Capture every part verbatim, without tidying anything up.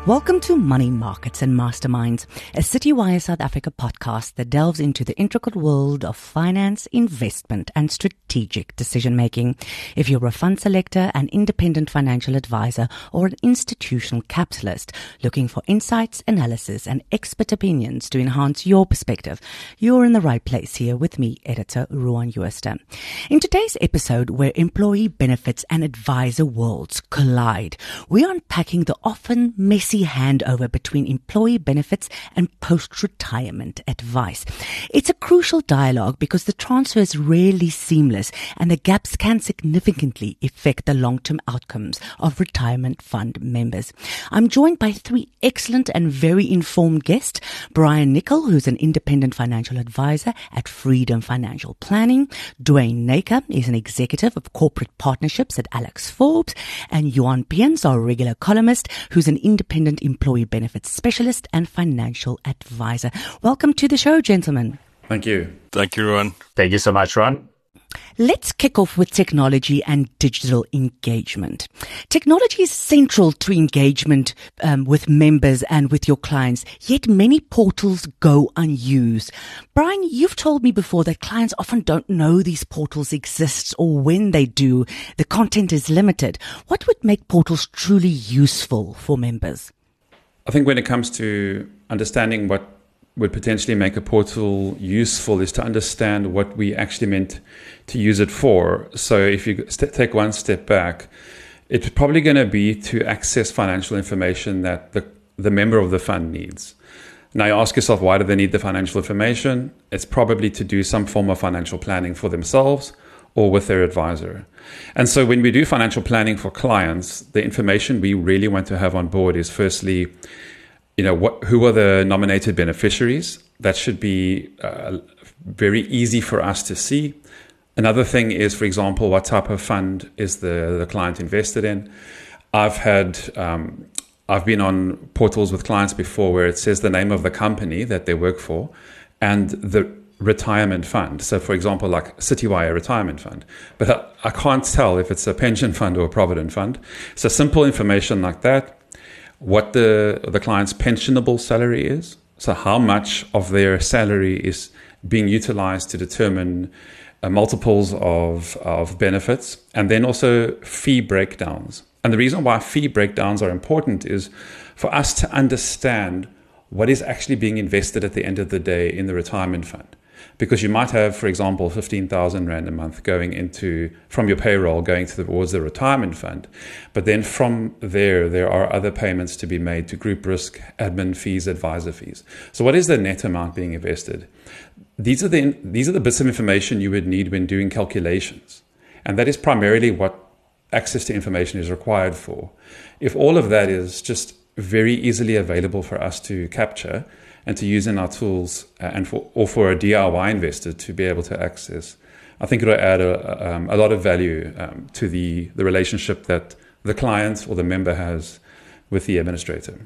Welcome to Money Markets and Masterminds, a Citywire South Africa podcast that delves into the intricate world of finance, investment, and strategic decision-making. If you're a fund selector, an independent financial advisor, or an institutional capitalist looking for insights, analysis, and expert opinions to enhance your perspective, you're in the right place here with me, editor Ruan Jooste. In today's episode, where employee benefits and advisor worlds collide, we're unpacking the often messy handover between employee benefits and post-retirement advice. It's a crucial dialogue because the transfer is rarely seamless and the gaps can significantly affect the long-term outcomes of retirement fund members. I'm joined by three excellent and very informed guests. Brian Nicol, who's an independent financial advisor at Freedom Financial Planning. Dwayne Naker is an executive of corporate partnerships at Alex Forbes. And Johan Piens, our regular columnist, who's an independent employee benefits specialist and financial advisor. Welcome to the show, gentlemen. Thank you. Thank you, Ron. Thank you so much, Ron. Let's kick off with technology and digital engagement. Technology is central to engagement um, with members and with your clients, yet many portals go unused. Brian, you've told me before that clients often don't know these portals exist, or when they do, the content is limited. What would make portals truly useful for members? I think when it comes to understanding what would potentially make a portal useful is to understand what we actually meant to use it for. So if you st- take one step back, it's probably going to be to access financial information that the, the member of the fund needs. Now you ask yourself, why do they need the financial information? It's probably to do some form of financial planning for themselves or with their advisor. And so when we do financial planning for clients, the information we really want to have on board is firstly, you know, what, who are the nominated beneficiaries? That should be uh, very easy for us to see. Another thing is, for example, what type of fund is the, the client invested in? I've had, um, I've been on portals with clients before where it says the name of the company that they work for and the retirement fund. So, for example, like Citywire Retirement Fund. But I, I can't tell if it's a pension fund or a provident fund. So simple information like that. What the, the client's pensionable salary is. So how much of their salary is being utilized to determine uh, multiples of, of benefits, and then also fee breakdowns. And the reason why fee breakdowns are important is for us to understand what is actually being invested at the end of the day in the retirement fund. Because you might have, for example, fifteen thousand rand a month going into, from your payroll, going towards the retirement fund. But then from there, there are other payments to be made to group risk, admin fees, advisor fees. So what is the net amount being invested? These are the, these are the bits of information you would need when doing calculations. And that is primarily what access to information is required for. If all of that is just very easily available for us to capture and to use in our tools, uh, and for or for a D I Y investor to be able to access, I think it will add a, um, a lot of value um, to the, the relationship that the client or the member has with the administrator.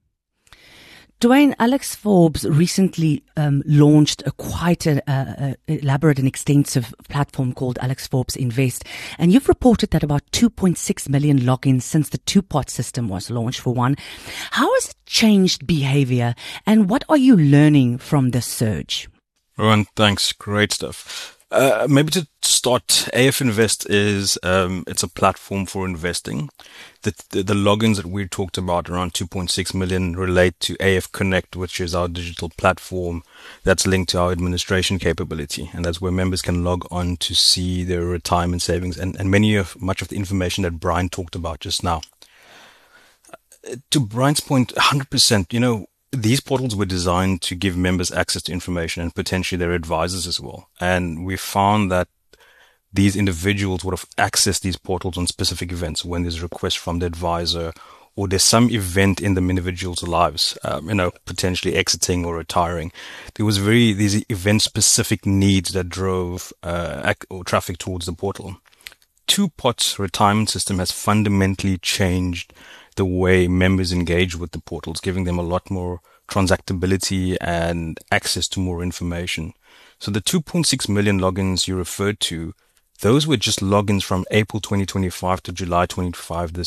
Dwayne, Alex Forbes recently um, launched a quite a, a, a elaborate and extensive platform called Alex Forbes Invest. And you've reported that about two point six million logins since the two-pot system was launched, for one. How has it changed behavior, and what are you learning from this surge? Rowan, thanks. Great stuff. Uh, maybe to start, A F Invest is um, it's a platform for investing. The, the the logins that we talked about, around two point six million, relate to A F Connect, which is our digital platform that's linked to our administration capability, and that's where members can log on to see their retirement savings and, and many of much of the information that Brian talked about just now. Uh, to Brian's point, one hundred percent. You know, these portals were designed to give members access to information and potentially their advisors as well. And we found that these individuals would have accessed these portals on specific events when there's a request from the advisor or there's some event in the individual's lives, um, you know, potentially exiting or retiring. There was very, these event specific needs that drove, uh, ac- or traffic towards the portal. Two-Pot's retirement system has fundamentally changed the way members engage with the portals, giving them a lot more transactability and access to more information. So the two point six million logins you referred to, those were just logins from April twenty twenty-five to July twenty twenty-five this year.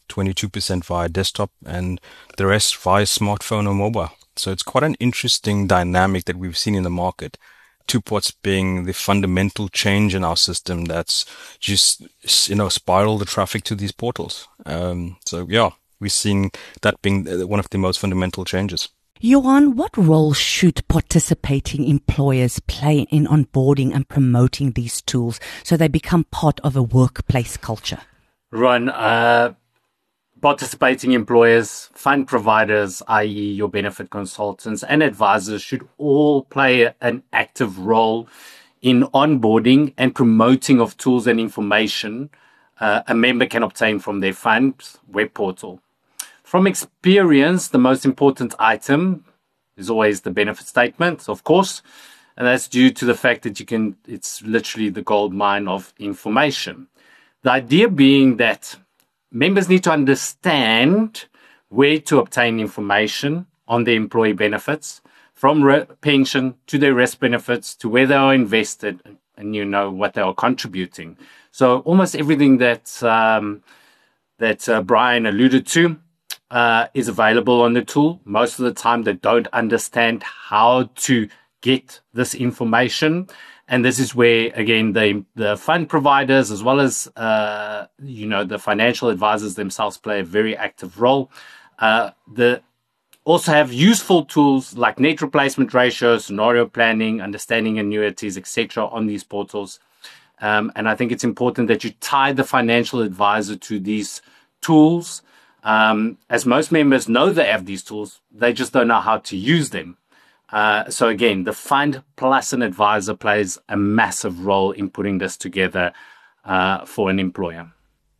twenty-two percent via desktop, and the rest via smartphone or mobile. So it's quite an interesting dynamic that we've seen in the market. Two parts being the fundamental change in our system that's just, you know, spiral the traffic to these portals. Um, so yeah, we're seeing that being one of the most fundamental changes. Johan, what role should participating employers play in onboarding and promoting these tools so they become part of a workplace culture? Ron, uh, participating employers, fund providers, that is your benefit consultants and advisors should all play an active role in onboarding and promoting of tools and information uh, a member can obtain from their fund web portal. From experience, the most important item is always the benefit statement, of course, and that's due to the fact that you can, it's literally the gold mine of information. The idea being that members need to understand where to obtain information on their employee benefits, from re- pension to their rest benefits to where they are invested, and you know what they are contributing. So almost everything that um, that uh, Brian alluded to uh, is available on the tool. Most of the time, they don't understand how to get this information. And this is where, again, the the fund providers, as well as, uh, you know, the financial advisors themselves play a very active role. Uh, the also have useful tools like net replacement ratio, scenario planning, understanding annuities, et cetera on these portals. Um, and I think it's important that you tie the financial advisor to these tools. Um, as most members know they have these tools, they just don't know how to use them. Uh, so again, the fund plus an advisor plays a massive role in putting this together uh, for an employer.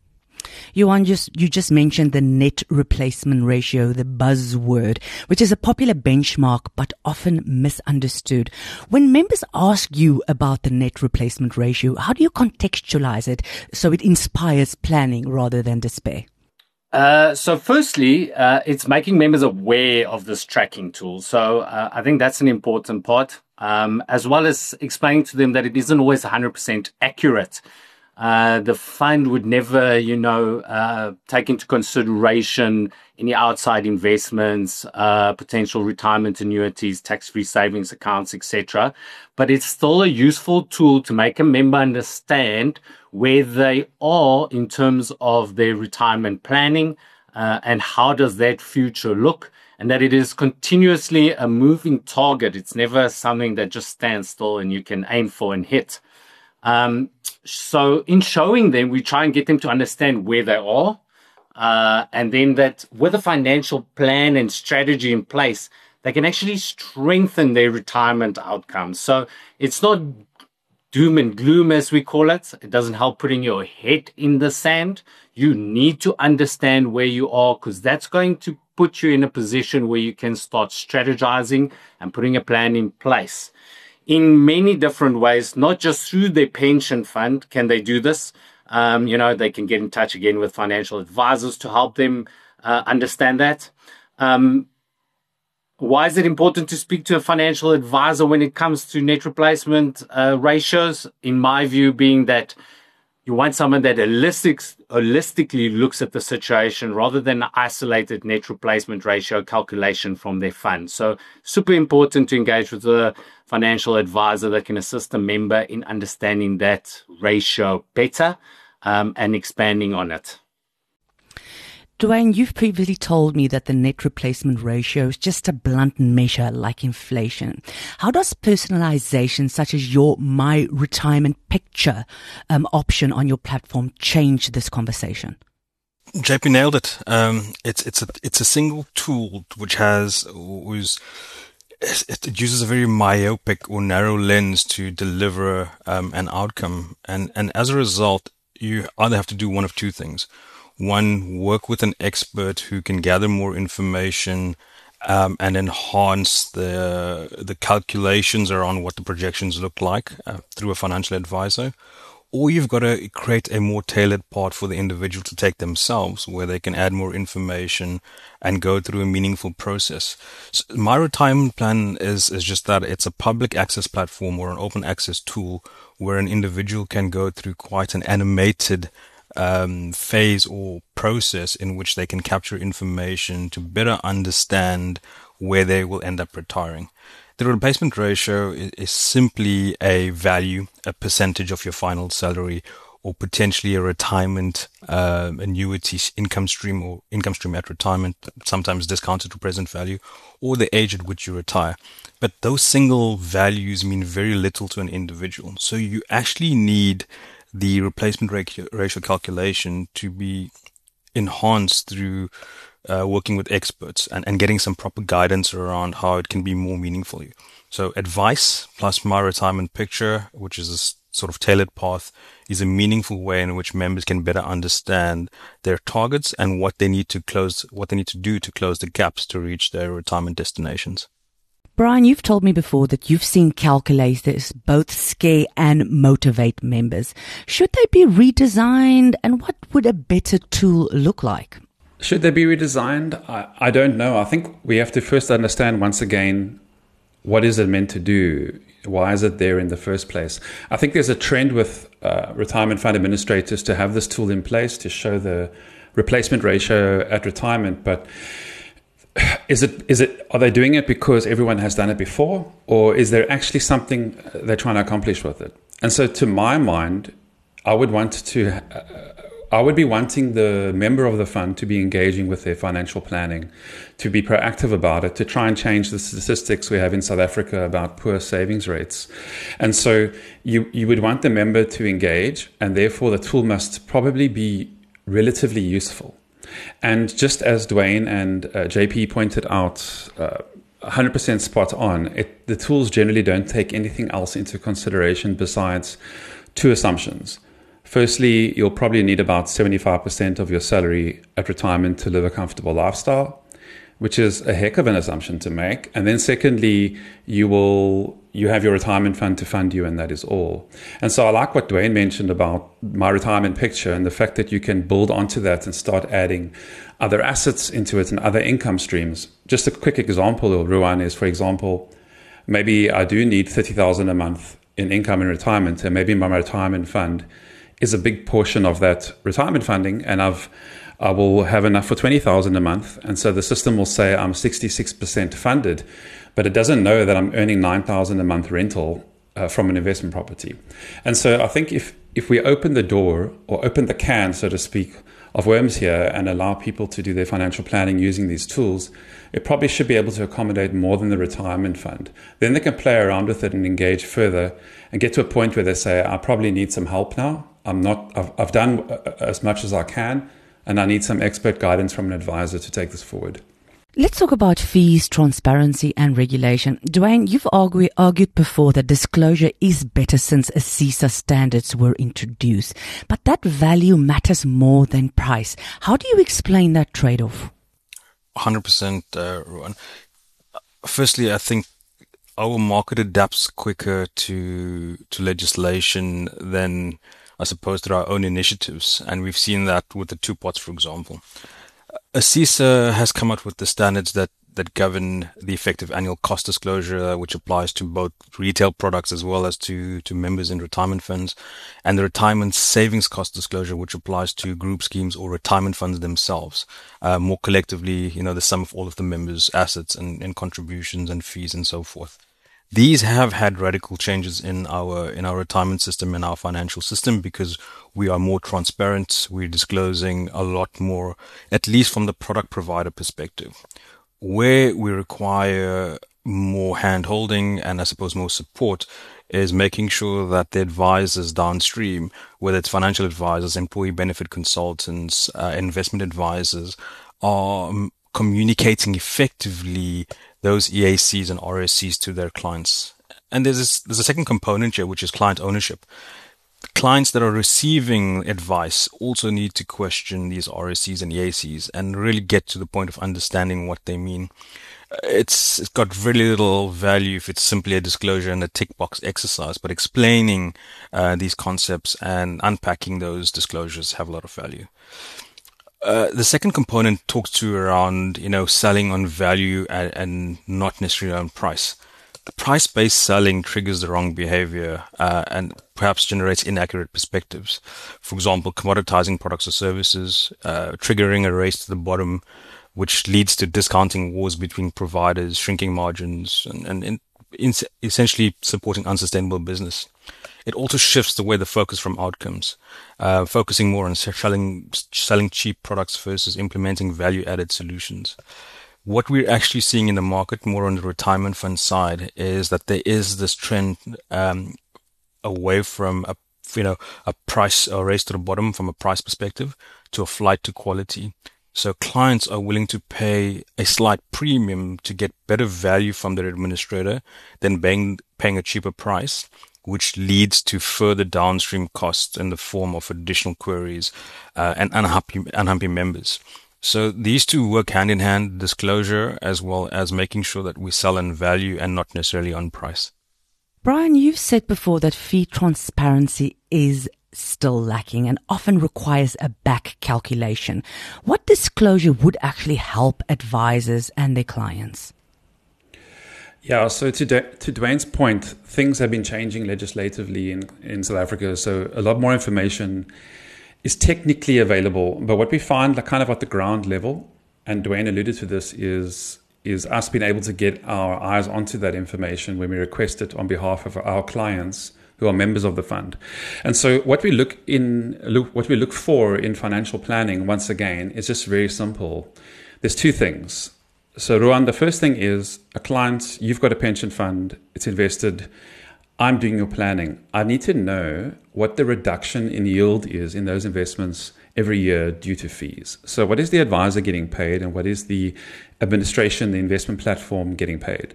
Johan, just, you just mentioned the net replacement ratio, the buzzword, which is a popular benchmark but often misunderstood. When members ask you about the net replacement ratio, how do you contextualize it so it inspires planning rather than despair? Uh, so firstly, uh, it's making members aware of this tracking tool. So uh, I think that's an important part, um, as well as explaining to them that it isn't always one hundred percent accurate. Uh, the fund would never, you know, uh, take into consideration any outside investments, uh, potential retirement annuities, tax-free savings accounts, et cetera. But it's still a useful tool to make a member understand where they are in terms of their retirement planning uh, and how does that future look, and that it is continuously a moving target. It's never something that just stands still and you can aim for and hit. Um, so in showing them, we try and get them to understand where they are, uh, and then that with a financial plan and strategy in place, they can actually strengthen their retirement outcomes. So it's not doom and gloom, as we call it. It doesn't help putting your head in the sand. You need to understand where you are, because that's going to put you in a position where you can start strategizing and putting a plan in place. In many different ways, not just through their pension fund can they do this. Um, you know, they can get in touch again with financial advisors to help them uh, understand that. Um, why is it important to speak to a financial advisor when it comes to net replacement uh, ratios? In my view, being that you want someone that holistic, holistically looks at the situation rather than an isolated net replacement ratio calculation from their fund. So super important to engage with a financial advisor that can assist a member in understanding that ratio better um, and expanding on it. Dwayne, you've previously told me that the net replacement ratio is just a blunt measure like inflation. How does personalization such as your My Retirement Picture um, option on your platform change this conversation? J P nailed it. Um, it's it's a it's a single tool which has whose it uses a very myopic or narrow lens to deliver um, an outcome, and and as a result, you either have to do one of two things. One, work with an expert who can gather more information um, and enhance the the calculations around what the projections look like uh, through a financial advisor. Or you've got to create a more tailored part for the individual to take themselves, where they can add more information and go through a meaningful process. So My Retirement Plan is, is just that. It's a public access platform or an open access tool where an individual can go through quite an animated um, phase or process in which they can capture information to better understand where they will end up retiring. The replacement ratio is, is simply a value, a percentage of your final salary, or potentially a retirement uh, annuity income stream or income stream at retirement, sometimes discounted to present value, or the age at which you retire. But those single values mean very little to an individual. So you actually need the replacement ratio calculation to be enhanced through uh, working with experts and, and getting some proper guidance around how it can be more meaningful. So advice plus my retirement picture, which is a sort of tailored path, is a meaningful way in which members can better understand their targets and what they need to close, what they need to do to close the gaps to reach their retirement destinations. Brian, you've told me before that you've seen calculators both scare and motivate members. Should they be redesigned, and what would a better tool look like? Should they be redesigned? I, I don't know. I think we have to first understand once again, what is it meant to do? Why is it there in the first place? I think there's a trend with uh, retirement fund administrators to have this tool in place to show the replacement ratio at retirement. But is it is it are they doing it because everyone has done it before, or is there actually something they're trying to accomplish with it? And so, to my mind, I would want to. Uh, I would be wanting the member of the fund to be engaging with their financial planning, to be proactive about it, to try and change the statistics we have in South Africa about poor savings rates. And so you, you would want the member to engage, and therefore the tool must probably be relatively useful. And just as Dwayne and uh, J P pointed out, uh, one hundred percent spot on, it, the tools generally don't take anything else into consideration besides two assumptions. Firstly, you'll probably need about seventy-five percent of your salary at retirement to live a comfortable lifestyle, which is a heck of an assumption to make. And then secondly, you will you have your retirement fund to fund you, and that is all. And so I like what Dwayne mentioned about my retirement picture and the fact that you can build onto that and start adding other assets into it and other income streams. Just a quick example, Ruan, is, for example, maybe I do need thirty thousand dollars a month in income in retirement, and maybe my retirement fund is a big portion of that retirement funding, and I've I will have enough for twenty thousand dollars a month. And so the system will say I'm sixty-six percent funded, but it doesn't know that I'm earning nine thousand dollars a month rental uh, from an investment property. And so I think if, if we open the door, or open the can, so to speak, of worms here and allow people to do their financial planning using these tools, it probably should be able to accommodate more than the retirement fund. Then they can play around with it and engage further and get to a point where they say, I probably need some help now. I'm not, I've, I've done as much as I can, and I need some expert guidance from an advisor to take this forward. Let's talk about fees, transparency, and regulation. Dwayne, you've argue, argued before that disclosure is better since ASISA standards were introduced, but that value matters more than price. How do you explain that trade-off? one hundred percent, uh, Rowan. Firstly, I think our market adapts quicker to to legislation than, I suppose, through our own initiatives. And we've seen that with the two pots, for example. ASISA has come out with the standards that, that govern the effective annual cost disclosure, which applies to both retail products as well as to, to members in retirement funds, and the retirement savings cost disclosure, which applies to group schemes or retirement funds themselves, uh, more collectively, you know, the sum of all of the members' assets and, and contributions and fees and so forth. These have had radical changes in our in our retirement system and our financial system because we are more transparent. We're disclosing a lot more, at least from the product provider perspective. Where we require more hand-holding and I suppose more support is making sure that the advisors downstream, whether it's financial advisors, employee benefit consultants, uh, investment advisors, are um, communicating effectively those E A Cs and R S Cs to their clients. And there's this, there's a second component here, which is client ownership. Clients that are receiving advice also need to question these R S Cs and E A Cs and really get to the point of understanding what they mean. It's, it's got very little value if it's simply a disclosure and a tick box exercise, but explaining uh, these concepts and unpacking those disclosures have a lot of value. Uh, the second component talks to around, you know, selling on value and, and not necessarily on price. price-based selling triggers the wrong behavior uh, and perhaps generates inaccurate perspectives. For example, commoditizing products or services, uh, triggering a race to the bottom, which leads to discounting wars between providers, shrinking margins, and, and in, in, essentially supporting unsustainable business. It also shifts the way the focus from outcomes, uh, focusing more on selling, selling cheap products versus implementing value-added solutions. What we're actually seeing in the market, more on the retirement fund side, is that there is this trend um, away from a you know a price or race to the bottom from a price perspective to a flight to quality. So clients are willing to pay a slight premium to get better value from their administrator than paying, paying a cheaper price, which leads to further downstream costs in the form of additional queries uh, and unhappy unhappy members. So these two work hand in hand, disclosure as well as making sure that we sell on value and not necessarily on price. Brian, you've said before that fee transparency is still lacking and often requires a back calculation. What disclosure would actually help advisors and their clients? Yeah, so to, D- to Dwayne's point, things have been changing legislatively in, in South Africa. So a lot more information is technically available. But what we find like kind of at the ground level, and Dwayne alluded to this, is is us being able to get our eyes onto that information when we request it on behalf of our clients who are members of the fund. And so what we look in look what we look for in financial planning, once again, is just very simple. There's two things. So Ruan, the first thing is a client, you've got a pension fund, it's invested, I'm doing your planning. I need to know what the reduction in yield is in those investments every year due to fees. So what is the advisor getting paid and what is the administration, the investment platform getting paid?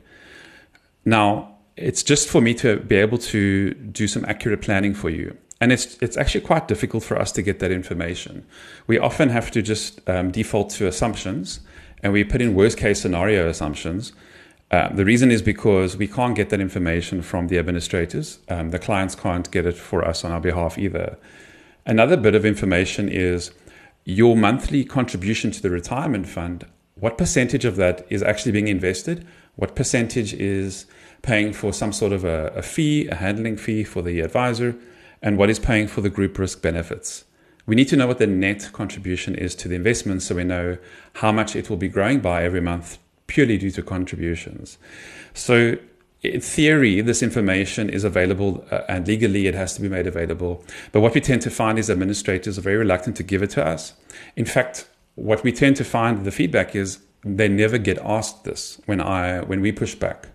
Now, it's just for me to be able to do some accurate planning for you. And it's it's actually quite difficult for us to get that information. We often have to just um, default to assumptions, and we put in worst case scenario assumptions. Uh, the reason is because we can't get that information from the administrators. Um, the clients can't get it for us on our behalf either. Another bit of information is your monthly contribution to the retirement fund. What percentage of that is actually being invested? What percentage is paying for some sort of a, a fee, a handling fee for the advisor, and what is paying for the group risk benefits? We need to know what the net contribution is to the investment so we know how much it will be growing by every month purely due to contributions. So in theory, this information is available uh, and legally it has to be made available. But what we tend to find is administrators are very reluctant to give it to us. In fact, what we tend to find, the feedback is they never get asked this when I when we push back.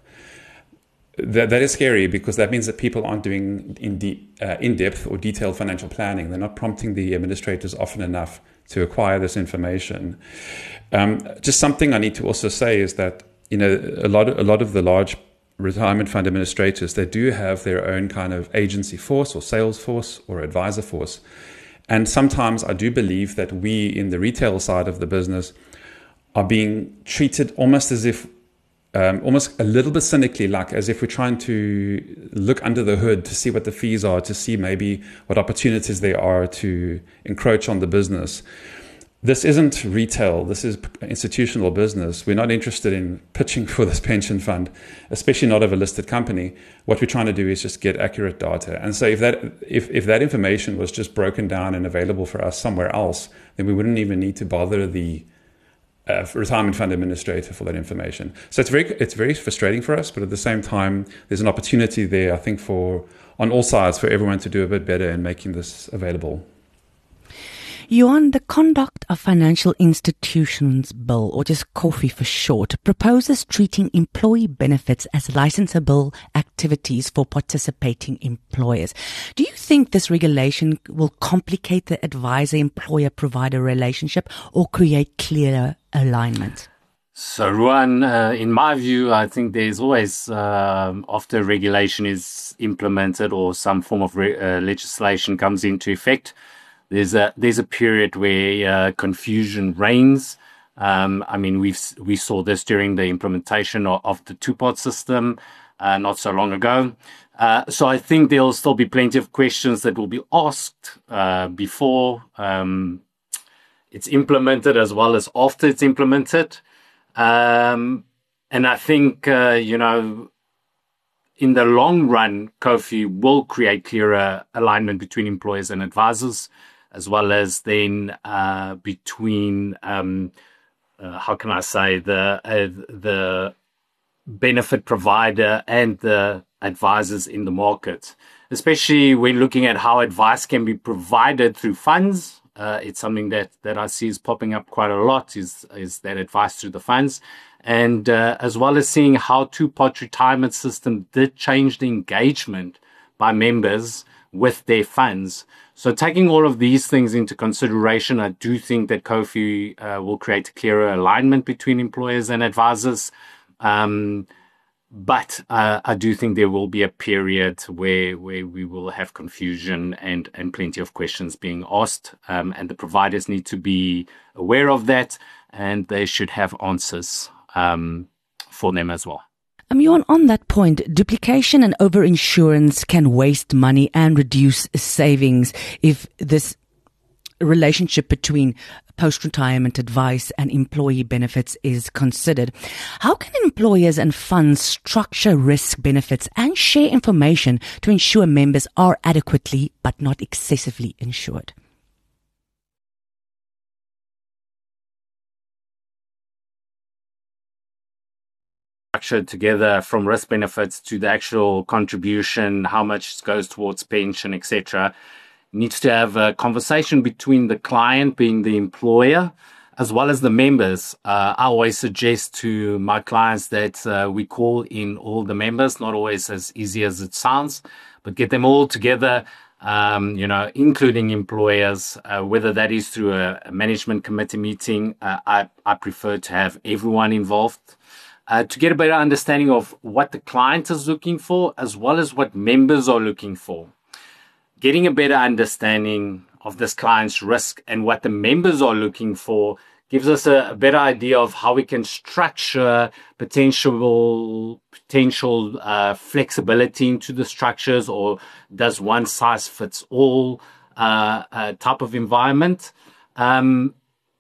That, that is scary because that means that people aren't doing in deep, uh, in-depth or detailed financial planning. They're not prompting the administrators often enough to acquire this information. Um, just something I need to also say is that, you know, a lot of, a lot of the large retirement fund administrators, they do have their own kind of agency force or sales force or advisor force. And sometimes I do believe that we in the retail side of the business are being treated almost as if Um, almost a little bit cynically, like as if we're trying to look under the hood to see what the fees are, to see maybe what opportunities there are to encroach on the business. This isn't retail. This is institutional business. We're not interested in pitching for this pension fund, especially not of a listed company. What we're trying to do is just get accurate data. And so if that if, if that information was just broken down and available for us somewhere else, then we wouldn't even need to bother the Uh, retirement fund administrator for that information. So it's very it's very frustrating for us, but at the same time, there's an opportunity there, I think, for on all sides for everyone to do a bit better in making this available. Johan, the Conduct of Financial Institutions Bill, or just COFI for short, proposes treating employee benefits as licensable activities for participating employers. Do you think this regulation will complicate the advisor-employer-provider relationship or create clearer alignment? So, Ruan, uh, in my view, I think there's always, um, after regulation is implemented or some form of re- uh, legislation comes into effect, There's a there's a period where uh, confusion reigns. Um, I mean, we've we saw this during the implementation of, of the two-part system uh, not so long ago. Uh, so I think there'll still be plenty of questions that will be asked uh, before um, it's implemented as well as after it's implemented. Um, and I think uh, you know in the long run, Kofi will create clearer alignment between employers and advisors, as well as then uh, between, um, uh, how can I say, the uh, the benefit provider and the advisors in the market, especially when looking at how advice can be provided through funds. Uh, it's something that, that I see is popping up quite a lot, is, is that advice through the funds. And uh, as well as seeing how Two-Pot Retirement System did change the engagement by members with their funds. So taking all of these things into consideration, I do think that Kofi uh, will create a clearer alignment between employers and advisors. Um, But uh, I do think there will be a period where where we will have confusion and, and plenty of questions being asked. Um, and the providers need to be aware of that, and they should have answers um, for them as well. Um, Johan, on that point, duplication and overinsurance can waste money and reduce savings if this relationship between post-retirement advice and employee benefits is considered. How can employers and funds structure risk benefits and share information to ensure members are adequately but not excessively insured? Structured together from risk benefits to the actual contribution, how much goes towards pension, et cetera, needs to have a conversation between the client, being the employer, as well as the members. Uh, I always suggest to my clients that uh, we call in all the members, not always as easy as it sounds, but get them all together, um, you know, including employers, uh, whether that is through a, a management committee meeting. Uh, I, I prefer to have everyone involved uh, to get a better understanding of what the client is looking for, as well as what members are looking for. Getting a better understanding of this client's risk and what the members are looking for gives us a, a better idea of how we can structure potential potential uh, flexibility into the structures, or does one size fits all uh, uh, type of environment. Um,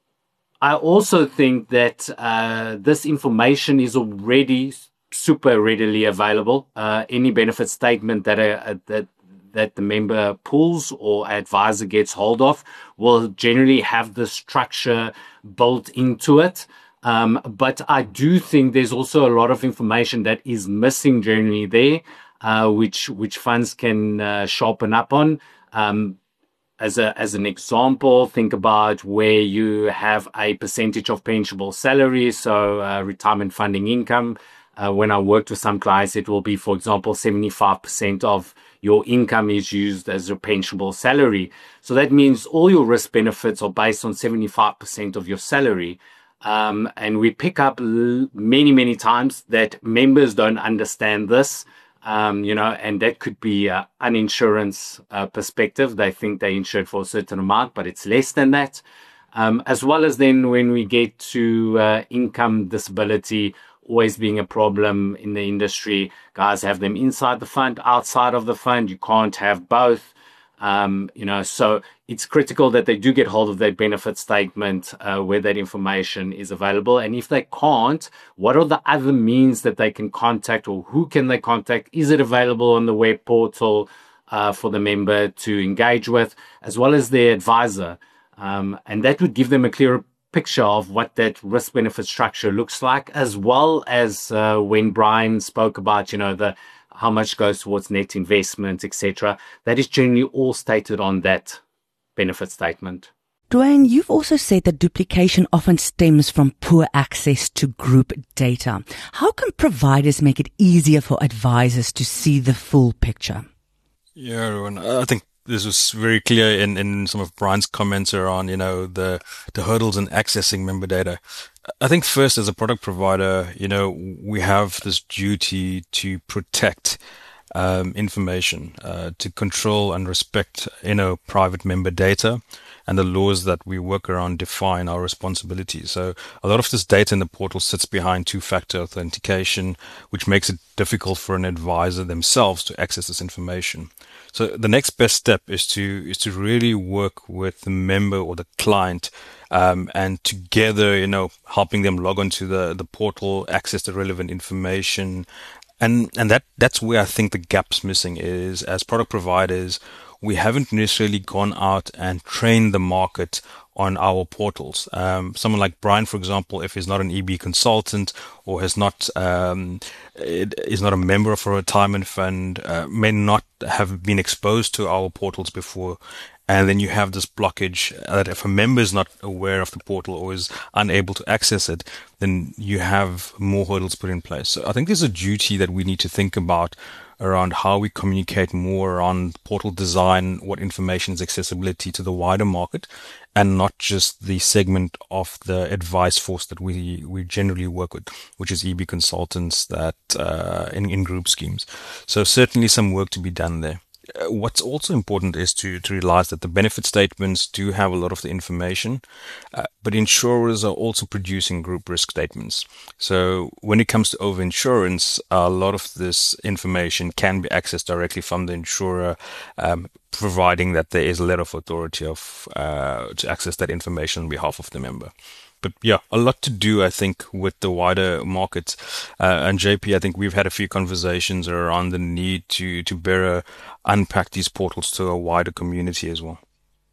I also think that uh, this information is already super readily available. Uh, any benefit statement that a, that that the member pulls or advisor gets hold of will generally have the structure built into it. Um, but I do think there's also a lot of information that is missing generally there, uh, which which funds can uh, sharpen up on. Um, as a as an example, think about where you have a percentage of pensionable salary, so uh, retirement funding income. Uh, when I worked with some clients, it will be, for example, seventy-five percent of your income is used as a pensionable salary. So that means all your risk benefits are based on seventy-five percent of your salary. Um, and we pick up l- many, many times that members don't understand this, um, you know, and that could be uh, an insurance uh, perspective. They think they're insured for a certain amount, but it's less than that. Um, as well as then when we get to uh, income disability, always being a problem in the industry. Guys have them inside the fund, outside of the fund. You can't have both. Um, you know, so it's critical that they do get hold of that benefit statement uh, where that information is available. And if they can't, what are the other means that they can contact, or who can they contact? Is it available on the web portal uh, for the member to engage with, as well as their advisor? Um, and that would give them a clearer picture of what that risk benefit structure looks like, as well as uh, when Brian spoke about, you know, the how much goes towards net investment, et cetera. That is generally all stated on that benefit statement. Dwayne, you've also said that duplication often stems from poor access to group data. How can providers make it easier for advisors to see the full picture? Yeah, Rowan, I think this was very clear in, in some of Brian's comments around, you know, the, the hurdles in accessing member data. I think first, as a product provider, you know, we have this duty to protect um, information, uh, to control and respect, you know, private member data, and the laws that we work around define our responsibilities. So a lot of this data in the portal sits behind two-factor authentication, which makes it difficult for an advisor themselves to access this information. So the next best step is to is to really work with the member or the client, um, and together, you know, helping them log onto the, the portal, access the relevant information, And and that that's where I think the gap's missing is, as product providers, we haven't necessarily gone out and trained the market on our portals. Um, someone like Brian, for example, if he's not an E B consultant or has not um, is not a member of a retirement fund, uh, may not have been exposed to our portals before. And then you have this blockage that if a member is not aware of the portal or is unable to access it, then you have more hurdles put in place. So I think there's a duty that we need to think about around how we communicate more around portal design, what information is accessibility to the wider market, and not just the segment of the advice force that we, we generally work with, which is E B consultants that uh, in, in group schemes. So certainly some work to be done there. What's also important is to, to realize that the benefit statements do have a lot of the information, uh, but insurers are also producing group risk statements. So when it comes to overinsurance, a lot of this information can be accessed directly from the insurer, um, providing that there is a letter of authority of uh, to access that information on behalf of the member. But yeah, a lot to do, I think, with the wider market. Uh, and J P, I think we've had a few conversations around the need to, to better unpack these portals to a wider community as well.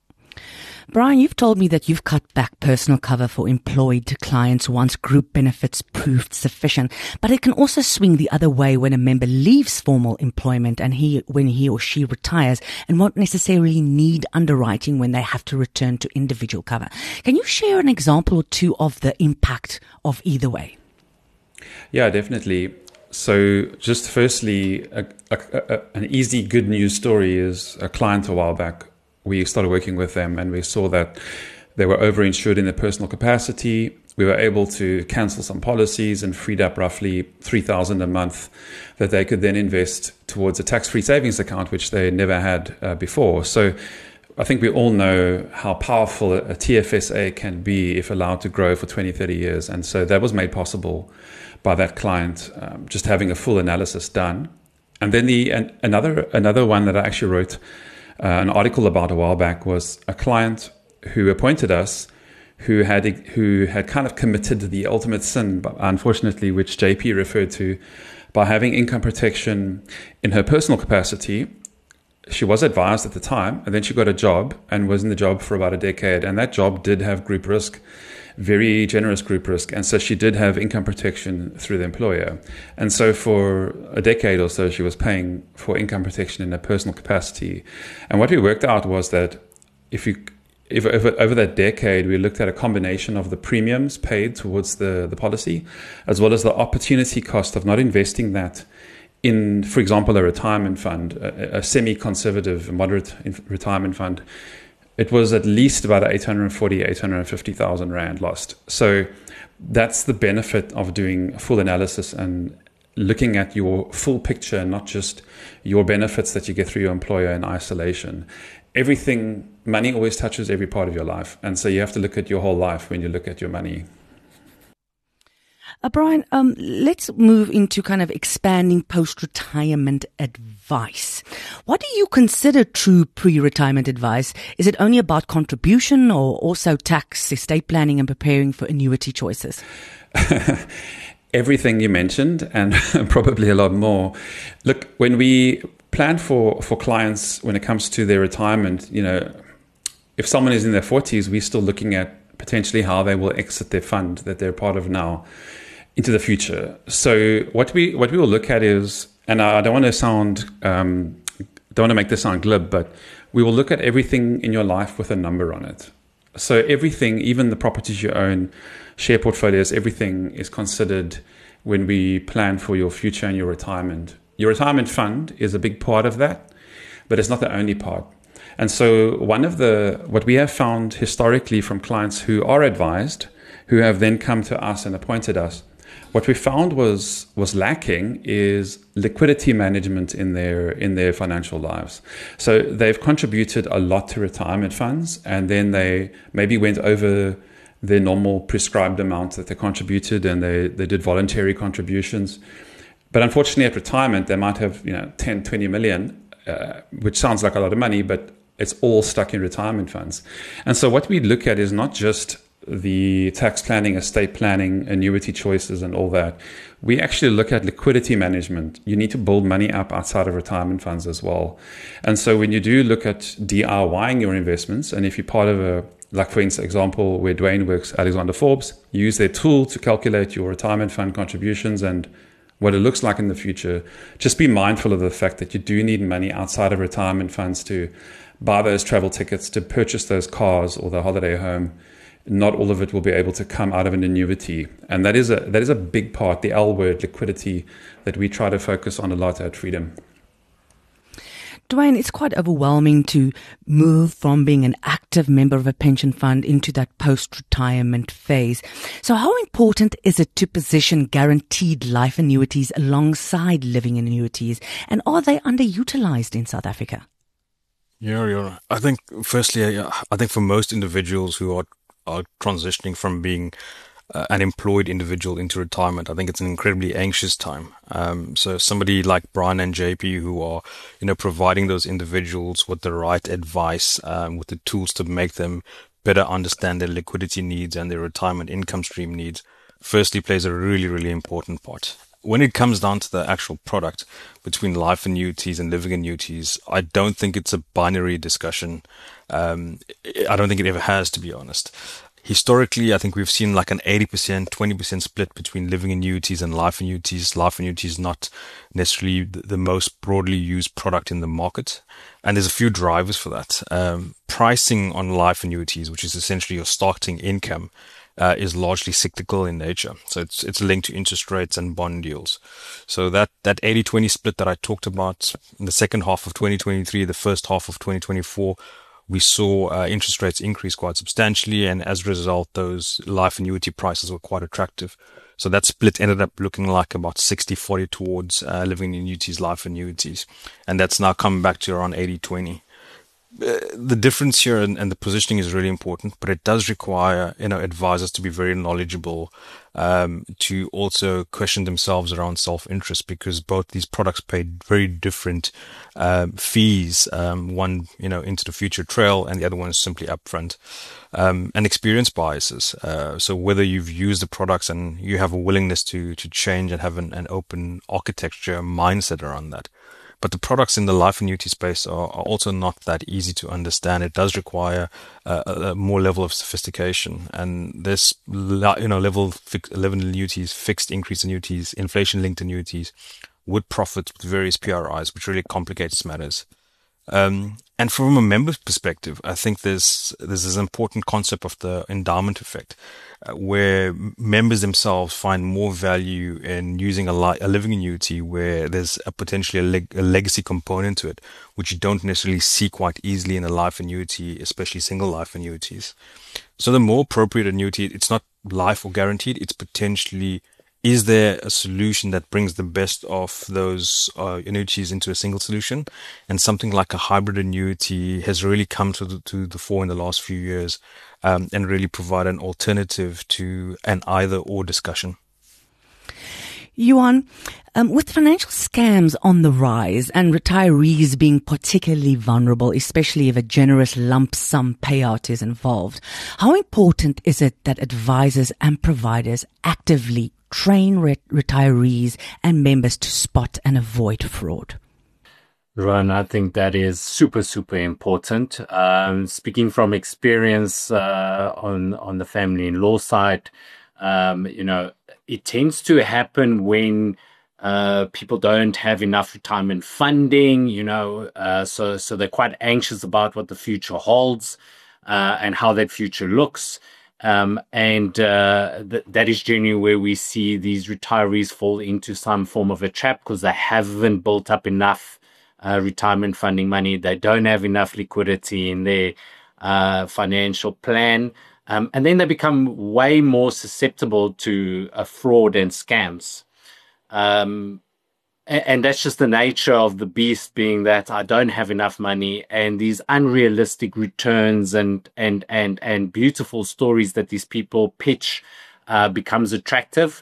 Brian, you've told me that you've cut back personal cover for employed clients once group benefits proved sufficient, but it can also swing the other way when a member leaves formal employment and he, when he or she retires and won't necessarily need underwriting when they have to return to individual cover. Can you share an example or two of the impact of either way? Yeah, definitely. So just firstly, a, a, a, an easy good news story is a client a while back. We started working with them and we saw that they were overinsured in their personal capacity. We were able to cancel some policies and freed up roughly three thousand dollars a month that they could then invest towards a tax-free savings account, which they never had uh, before. So I think we all know how powerful a T F S A can be if allowed to grow for twenty, thirty years. And so that was made possible by that client um, just having a full analysis done. And then the and another another one that I actually wrote Uh, an article about a while back was a client who appointed us who had who had kind of committed the ultimate sin, unfortunately, which J P referred to, by having income protection in her personal capacity. She was advised at the time, and then she got a job and was in the job for about a decade. And that job did have group risk, very generous group risk. And so she did have income protection through the employer. And so for a decade or so, she was paying for income protection in a personal capacity. And what we worked out was that if you, if, if over that decade, we looked at a combination of the premiums paid towards the, the policy, as well as the opportunity cost of not investing that in, for example, a retirement fund, a, a semi-conservative, moderate retirement fund, it was at least about eight hundred forty, eight hundred fifty thousand rand lost. So that's the benefit of doing a full analysis and looking at your full picture, not just your benefits that you get through your employer in isolation. Everything, money always touches every part of your life. And so you have to look at your whole life when you look at your money. Uh, Brian, um, let's move into kind of expanding post-retirement advice. What do you consider true pre-retirement advice? Is it only about contribution or also tax, estate planning and preparing for annuity choices? Everything you mentioned and probably a lot more. Look, when we plan for, for clients when it comes to their retirement, you know, if someone is in their forties, we're still looking at potentially how they will exit their fund that they're part of now into the future. So what we what we will look at is, and I don't want to sound, um, don't want to make this sound glib, but we will look at everything in your life with a number on it. So everything, even the properties you own, share portfolios, everything is considered when we plan for your future and your retirement. Your retirement fund is a big part of that, but it's not the only part. And so one of the, what we have found historically from clients who are advised, who have then come to us and appointed us, what we found was was lacking is liquidity management in their in their financial lives. So they've contributed a lot to retirement funds, and then they maybe went over their normal prescribed amount that they contributed, and they, they did voluntary contributions. But unfortunately, at retirement, they might have, you know, ten, twenty million, uh, which sounds like a lot of money, but it's all stuck in retirement funds. And so what we look at is not just the tax planning, estate planning, annuity choices, and all that, we actually look at liquidity management. You need to build money up outside of retirement funds as well. And so when you do look at DIYing your investments, and if you're part of a, like for example, where Dwayne works, Alexander Forbes, you use their tool to calculate your retirement fund contributions and what it looks like in the future, just be mindful of the fact that you do need money outside of retirement funds to buy those travel tickets, to purchase those cars or the holiday home. Not all of it will be able to come out of an annuity. And that is a that is a big part, the L word, liquidity, that we try to focus on a lot at Freedom. Dwayne, it's quite overwhelming to move from being an active member of a pension fund into that post-retirement phase. So how important is it to position guaranteed life annuities alongside living annuities? And are they underutilized in South Africa? Yeah, yeah. I think, firstly, I think for most individuals who are, are transitioning from being Uh, an employed individual into retirement, I think it's an incredibly anxious time. Um, so somebody like Brian and J P, who are, you know, providing those individuals with the right advice, um, with the tools to make them better understand their liquidity needs and their retirement income stream needs, firstly plays a really, really important part. When it comes down to the actual product between life annuities and living annuities, I don't think it's a binary discussion. Um, I don't think it ever has, to be honest. Historically, I think we've seen like an eighty percent, twenty percent split between living annuities and life annuities. Life annuities not necessarily the most broadly used product in the market. And there's a few drivers for that. Um, pricing on life annuities, which is essentially your starting income, uh, is largely cyclical in nature. So it's it's linked to interest rates and bond yields. So that, that eighty twenty split that I talked about in the second half of twenty twenty-three, the first half of twenty twenty-four, we saw uh, interest rates increase quite substantially, and as a result, those life annuity prices were quite attractive. So that split ended up looking like about sixty forty towards uh, living annuities, life annuities, and that's now come back to around eighty twenty. Uh, the difference here and, and the positioning is really important, but it does require, you know, advisors to be very knowledgeable, um, to also question themselves around self-interest, because both these products pay very different um, fees. Um, one, you know, into the future trail, and the other one is simply upfront. Um, and experience biases. Uh, so whether you've used the products and you have a willingness to to change and have an, an open architecture mindset around that. But the products in the life annuity space are, are also not that easy to understand. It does require uh, a, a more level of sophistication. And this, you know, level eleven annuities, fixed increase annuities, inflation-linked annuities would profit with various P R Is, which really complicates matters. Um, and from a member's perspective, I think there's there's this important concept of the endowment effect, uh, where members themselves find more value in using a, li- a living annuity where there's a potentially a, leg- a legacy component to it, which you don't necessarily see quite easily in a life annuity, especially single life annuities. So the more appropriate annuity, it's not life or guaranteed, it's potentially, is there a solution that brings the best of those uh, annuities into a single solution? And something like a hybrid annuity has really come to the, to the fore in the last few years, um, and really provide an alternative to an either or discussion. Yuan, um, with financial scams on the rise and retirees being particularly vulnerable, especially if a generous lump sum payout is involved, how important is it that advisors and providers actively train re- retirees and members to spot and avoid fraud? Ron, I think that is super, super important. Um, speaking from experience uh, on on the family-in-law side, um, you know, it tends to happen when uh, people don't have enough retirement funding. You know, uh, so so they're quite anxious about what the future holds uh, and how that future looks. Um, and uh, th- that is generally where we see these retirees fall into some form of a trap, because they haven't built up enough uh, retirement funding money. They don't have enough liquidity in their uh, financial plan. Um, and then they become way more susceptible to uh, fraud and scams. Um, and, and that's just the nature of the beast, being that I don't have enough money, and these unrealistic returns and and and and beautiful stories that these people pitch uh, becomes attractive.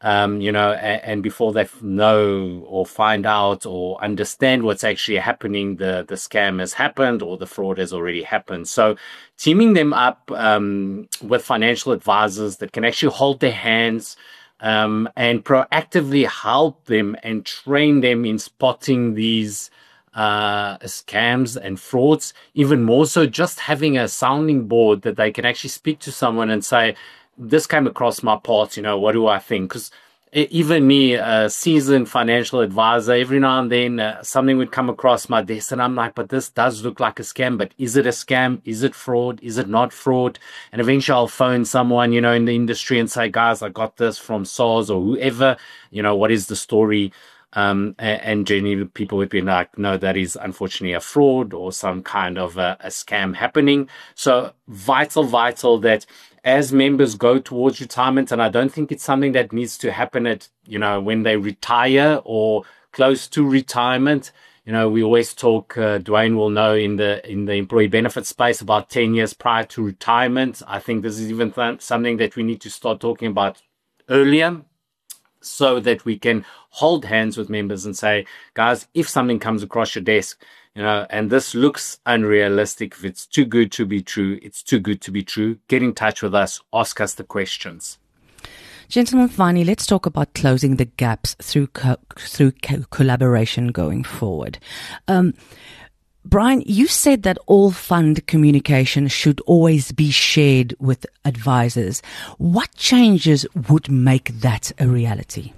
Um, you know, and, and before they know or find out or understand what's actually happening, the, the scam has happened or the fraud has already happened. So teaming them up um, with financial advisors that can actually hold their hands um, and proactively help them and train them in spotting these uh, scams and frauds. Even more so, just having a sounding board that they can actually speak to someone and say, this came across my path, you know, what do I think? Because even me, a seasoned financial advisor, every now and then uh, something would come across my desk and I'm like, but this does look like a scam, but is it a scam? Is it fraud? Is it not fraud? And eventually I'll phone someone, you know, in the industry and say, guys, I got this from S A R S or whoever, you know, what is the story? Um, and, and generally people would be like, no, that is unfortunately a fraud or some kind of a, a scam happening. So vital, vital that as members go towards retirement, and I don't think it's something that needs to happen at, you know, when they retire or close to retirement. You know, we always talk, uh, Dwayne will know in the in the employee benefit space about ten years prior to retirement. I think this is even th- something that we need to start talking about earlier, so that we can hold hands with members and say, guys, if something comes across your desk, you know, and this looks unrealistic, if it's too good to be true, it's too good to be true. Get in touch with us. Ask us the questions. Gentlemen, finally, let's talk about closing the gaps through co- through co- collaboration going forward. Um, Brian, you said that all fund communication should always be shared with advisors. What changes would make that a reality?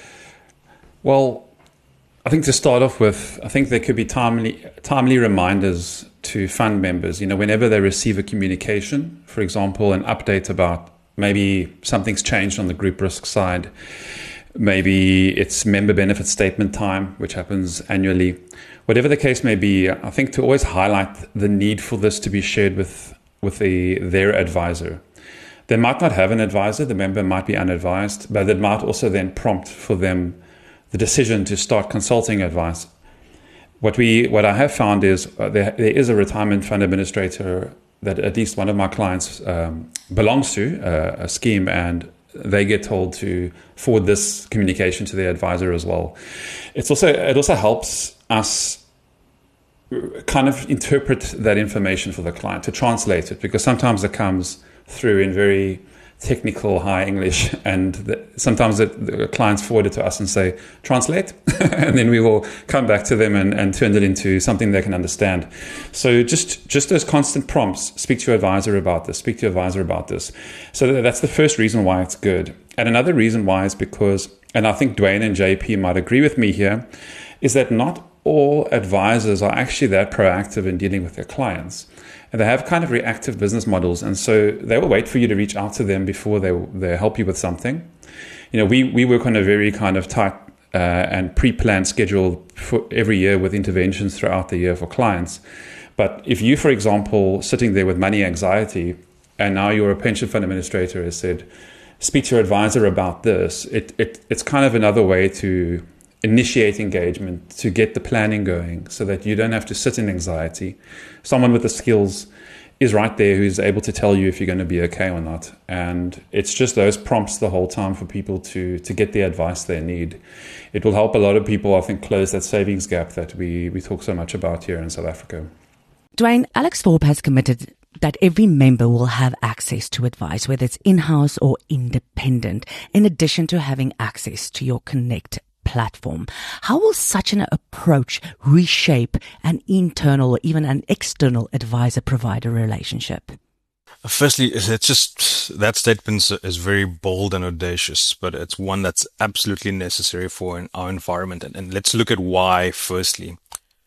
Well, I think to start off with, I think there could be timely timely reminders to fund members, you know, whenever they receive a communication, for example, an update about maybe something's changed on the group risk side. Maybe it's member benefit statement time, which happens annually. Whatever the case may be, I think to always highlight the need for this to be shared with, with the, their advisor. They might not have an advisor, the member might be unadvised, but it might also then prompt for them the decision to start consulting advice. What we, what I have found is uh, there, there is a retirement fund administrator that at least one of my clients um, belongs to, uh, a scheme, and they get told to forward this communication to their advisor as well. It's also it also helps us kind of interpret that information for the client, to translate it, because sometimes it comes through in very technical high English, and the, sometimes it, the clients forward it to us and say, translate, and then we will come back to them and, and turn it into something they can understand. So just, just those constant prompts, speak to your advisor about this, speak to your advisor about this. So that's the first reason why it's good. And another reason why is because, and I think Dwayne and J P might agree with me here, is that not all advisors are actually that proactive in dealing with their clients. And they have kind of reactive business models. And so they will wait for you to reach out to them before they they help you with something. You know, we, we work on a very kind of tight uh, and pre-planned schedule for every year with interventions throughout the year for clients. But if you, for example, sitting there with money anxiety, and now you're a pension fund administrator has said, speak to your advisor about this, it, it it's kind of another way to initiate engagement, to get the planning going so that you don't have to sit in anxiety. Someone with the skills is right there who's able to tell you if you're going to be okay or not. And it's just those prompts the whole time for people to, to get the advice they need. It will help a lot of people, I think, close that savings gap that we, we talk so much about here in South Africa. Dwayne, Alex Thorpe has committed that every member will have access to advice, whether it's in-house or independent, in addition to having access to your Connect platform. How will such an approach reshape an internal or even an external advisor-provider relationship? Firstly, it's just that statement is very bold and audacious, but it's one that's absolutely necessary for our environment. And, and let's look at why. Firstly,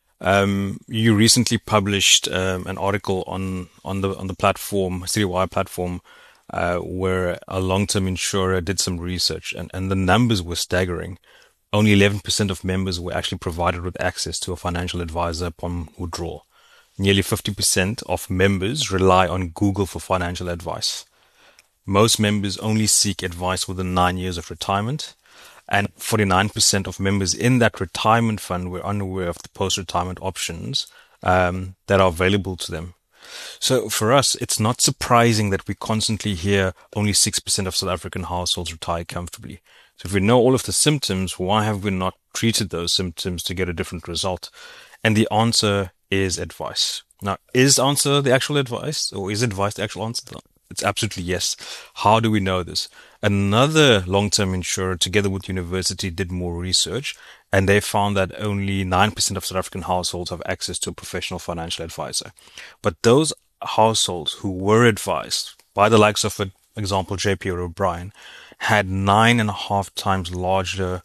um, you recently published um, an article on on the on the platform, Citywire platform, uh, where a long-term insurer did some research, and, and the numbers were staggering. Only eleven percent of members were actually provided with access to a financial advisor upon withdrawal. Nearly fifty percent of members rely on Google for financial advice. Most members only seek advice within nine years of retirement, and forty-nine percent of members in that retirement fund were unaware of the post-retirement options um, that are available to them. So for us, it's not surprising that we constantly hear only six percent of South African households retire comfortably. So if we know all of the symptoms, why have we not treated those symptoms to get a different result? And the answer is advice. Now, is the answer the actual advice, or is advice the actual answer? It's absolutely yes. How do we know this? Another long-term insurer, together with university, did more research, and they found that only nine percent of South African households have access to a professional financial advisor. But those households who were advised by the likes of, for example, J P or O'Brien, had nine and a half times larger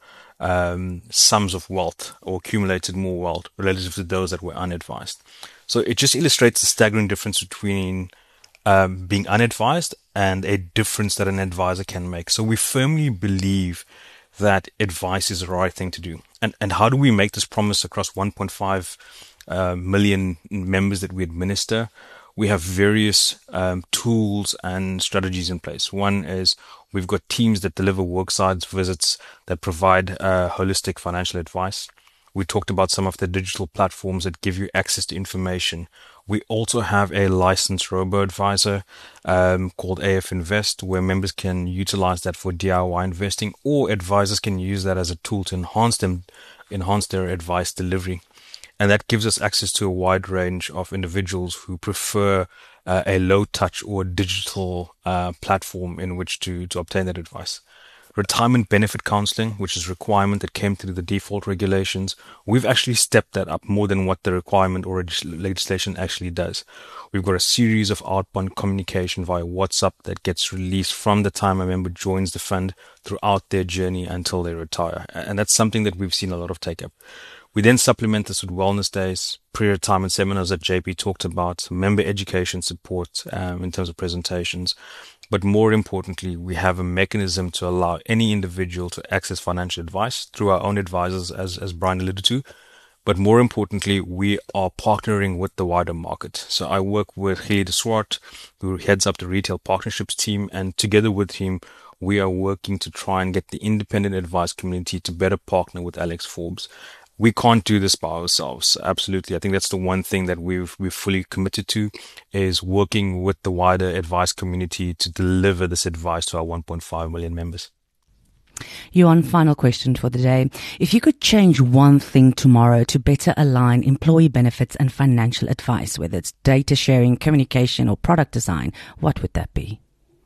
um, sums of wealth, or accumulated more wealth relative to those that were unadvised. So it just illustrates the staggering difference between um, being unadvised and a difference that an advisor can make. So we firmly believe that advice is the right thing to do. And and how do we make this promise across one point five uh, million members that we administer? We have various um, tools and strategies in place. One is we've got teams that deliver worksites visits that provide uh, holistic financial advice. We talked about some of the digital platforms that give you access to information. We also have a licensed robo-advisor um, called A F Invest, where members can utilize that for D I Y investing, or advisors can use that as a tool to enhance them, enhance their advice delivery. And that gives us access to a wide range of individuals who prefer uh, a low-touch or digital uh, platform in which to, to obtain that advice. Retirement benefit counseling, which is a requirement that came through the default regulations, we've actually stepped that up more than what the requirement or legislation actually does. We've got a series of outbound communication via WhatsApp that gets released from the time a member joins the fund throughout their journey until they retire. And that's something that we've seen a lot of take up. We then supplement this with wellness days, pre-retirement seminars that J P talked about, member education support um, in terms of presentations. But more importantly, we have a mechanism to allow any individual to access financial advice through our own advisors, as, as Brian alluded to. But more importantly, we are partnering with the wider market. So I work with Gilly de Swart, who heads up the retail partnerships team, and together with him, we are working to try and get the independent advice community to better partner with Alex Forbes. We can't do this by ourselves. Absolutely. I think that's the one thing that we've, we've fully committed to, is working with the wider advice community to deliver this advice to our one point five million members. Johan, final question for the day. If you could change one thing tomorrow to better align employee benefits and financial advice, whether it's data sharing, communication, or product design, what would that be?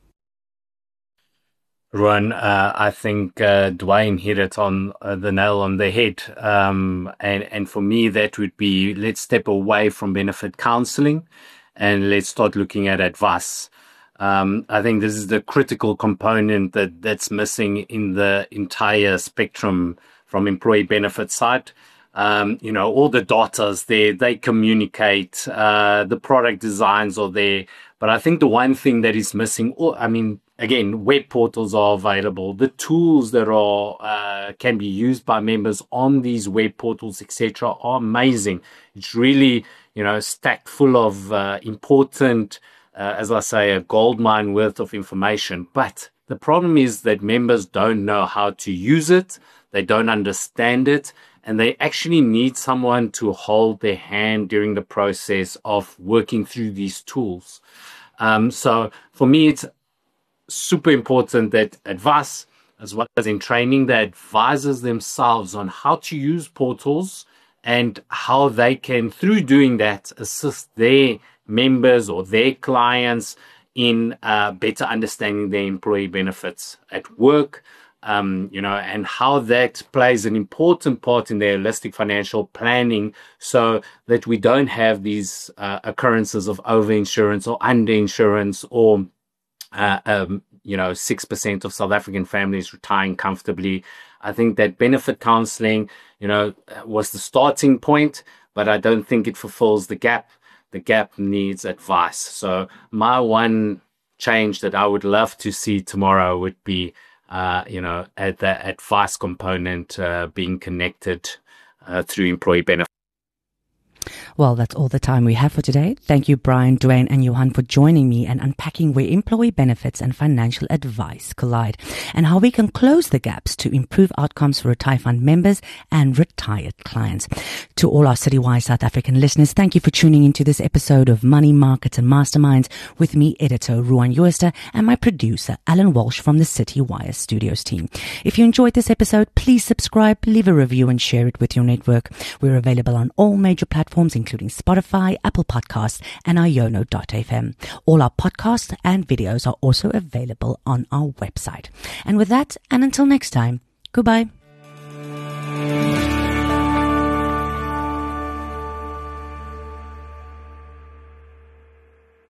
Ruan, uh, I think uh, Dwayne hit it on uh, the nail on the head. Um, and, and for me, that would be, let's step away from benefit counseling and let's start looking at advice. Um, I think this is the critical component that, that's missing in the entire spectrum from employee benefit side. Um, you know, all the data's there, they communicate, uh, the product designs are there. But I think the one thing that is missing, or, I mean, again, web portals are available. The tools that are uh, can be used by members on these web portals, et cetera, are amazing. It's really, you know, stacked full of uh, important, uh, as I say, a gold mine worth of information. But the problem is that members don't know how to use it. They don't understand it. And they actually need someone to hold their hand during the process of working through these tools. Um, so for me, it's super important that advice, as well as in training, the advisors themselves on how to use portals and how they can, through doing that, assist their members or their clients in uh, better understanding their employee benefits at work, um, you know, and how that plays an important part in their holistic financial planning, so that we don't have these uh, occurrences of overinsurance or underinsurance, or Uh, um, you know, six percent of South African families retiring comfortably. I think that benefit counseling, you know, was the starting point, but I don't think it fulfills the gap. The gap needs advice. So my one change that I would love to see tomorrow would be, uh, you know, at the advice component uh, being connected uh, through employee benefit. Well, that's all the time we have for today. Thank you, Brian, Dwayne, and Johan for joining me and unpacking where employee benefits and financial advice collide and how we can close the gaps to improve outcomes for Retire Fund members and retired clients. To all our Citywire South African listeners, thank you for tuning into this episode of Money, Markets and Masterminds with me, editor Ruan Uester, and my producer, Alan Walsh from the Citywire Studios team. If you enjoyed this episode, please subscribe, leave a review and share it with your network. We're available on all major platforms, including Spotify, Apple Podcasts, and iono dot f m. All our podcasts and videos are also available on our website. And with that, and until next time, goodbye.